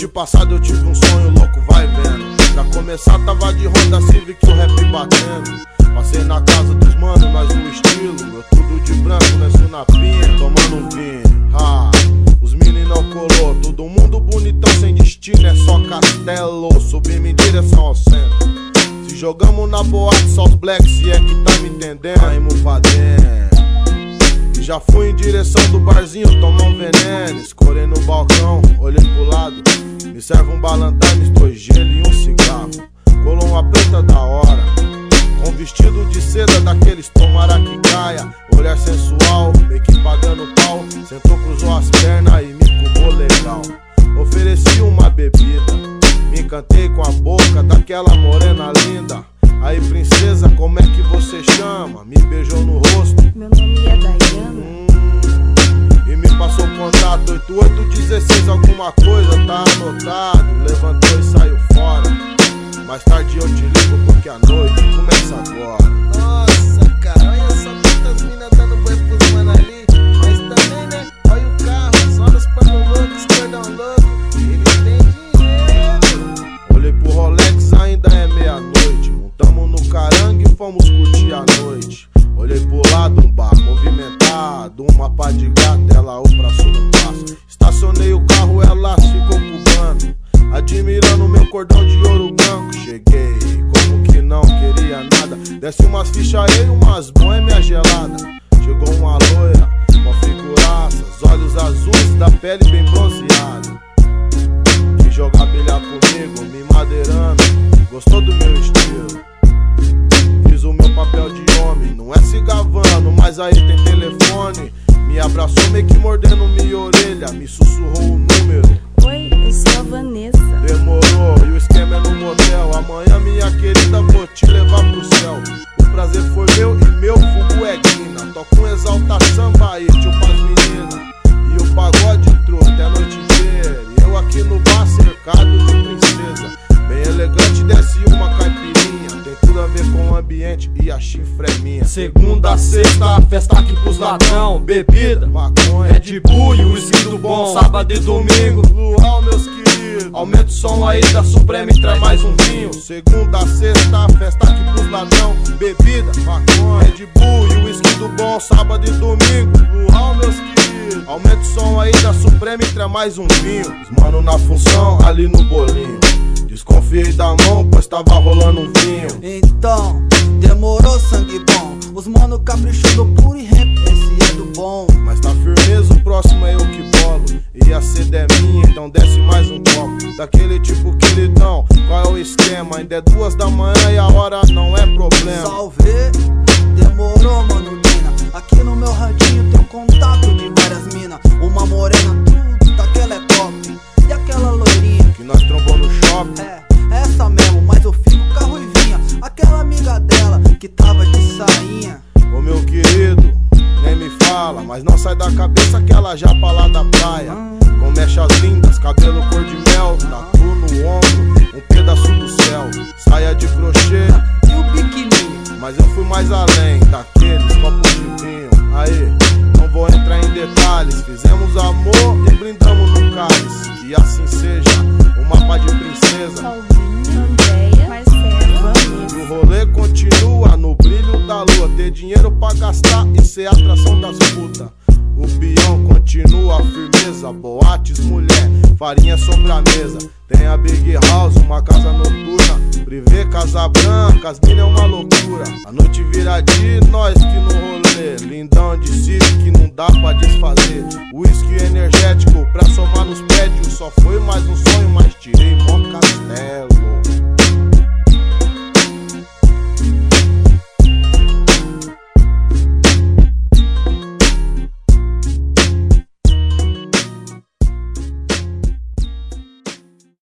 Noite passada eu tive um sonho louco, vai vendo. Pra começar tava de Honda Civic o rap batendo. Passei na casa dos manos, nós no estilo. Eu tudo de branco, nesse na pinha, tomando um vinho. Os mini não colou, todo mundo bonitão sem destino, é só castelo. Subimos em direção ao centro. Se jogamos na boate, só os blacks, se é que tá me entendendo. Saímos pra dentro. E já fui em direção do barzinho, tomar um veneno. Escorei no balcão, olhei pro lado. Me serve um Ballantines, 2 gelo e um cigarro. Colou uma preta da hora, com vestido de seda daqueles tomara que caia. Olhar sensual, meio que pagando pau. Sentou, cruzou as pernas e me cubou legal. Ofereci uma bebida, me encantei com a boca daquela morena linda. Aí princesa, como é que você chama? Me beijou no rosto. Meu nome é Dayana. E me passou o contato, 8816 alguma coisa, tá anotado. Levantou e saiu fora. Mais tarde eu te ligo porque a noite começa agora. Nossa, cara, olha só quantas minas dando boi pros mano ali. Mas também, né, olha o carro, só nos panos loucos, cordão louco. Eles têm dinheiro. Olhei pro Rolex, ainda é meia-noite. Montamos no carangue e fomos curtir a noite. Olhei pro lado, um bar movimentado, uma pá de gata, ela o braço no passo. Estacionei o carro, ela ficou cubando, admirando meu cordão de ouro branco. Cheguei, como que não queria nada. Desce umas fichas e umas boêmia gelada. Chegou uma loira, uma figuraça, os olhos azuis, da pele bem bronzeada. Quis jogar bilhar comigo, me madeirando, gostou do meu estilo. Fiz o meu papel de homem, não é se gavando, mas aí tem telefone. Me abraçou meio que mordendo minha orelha, me sussurrou o número. Oi, eu sou a Vanessa. Demorou, e o esquema é no motel. Amanhã, minha querida, vou te levar pro céu. O prazer foi meu e meu fogo é guina. Toca um exalta samba aí, tio pras meninas. E o pagode entrou até a noite inteira. E eu aqui no bar cercado de princesa. Bem elegante, desce uma caipirinha. Tem tudo a ver com o ambiente e a chifre é minha. Segunda a sexta, festa aqui pros ladrão. Bebida, maconha, Red Bull e whisky do bom. Sábado e domingo, luau, meus queridos. aumenta o som aí da Suprema e traz mais um vinho. Segunda a sexta, festa aqui pros ladrão. Bebida, maconha, Red Bull e whisky do bom. Sábado e domingo, luau, meus queridos. Aumenta o som aí da Suprema e traz mais um vinho. Os mano na função, ali no bolinho. Desconfiei da mão, pois tava rolando um vinho. Então, demorou, sangue bom. Os mano caprichou do puro e rap, esse é do bom. Mas tá firmeza, o próximo é eu que bolo. E a sede é minha, então desce mais um copo. Daquele tipo queridão, qual é o esquema? Ainda é 2 da manhã e a hora não é problema. Salve, demorou, mano, mina. Aqui no meu rantinho tem um contato de várias minas. Uma morena, tudo, daquela é top. E aquela loirinha que nós trombou no shopping. Essa mesmo, mas eu fico com a ruivinha. Aquela amiga dela que tava de sainha. Ô meu querido, nem me fala, mas não sai da cabeça aquela japa lá da praia. Com mechas lindas, cabelo cor de mel, tatu no ombro, um pedaço do céu. Saia de crochê e o biquininho. Mas eu fui mais além daqueles copos de vinho. Aí, não vou entrar em detalhes. Fizemos amor e brindamos no cálice. Que assim seja, uma pá de princesa. Salvinho, Andréia, Marcela, Vanessa. E o rolê continua no brilho da lua. Ter dinheiro pra gastar e ser atração das putas. O peão continua a firmeza. Boates, mulher, farinha sobre a mesa. Tem a Big House, uma casa noturna. Privê, casa branca, as mina é uma loucura. A noite vira de nós que no rolê. Lindão de sítio que não dá pra desfazer. Whisky energético pra somar nos prédios. Só foi mais um sonho, mas tirei mó castelo.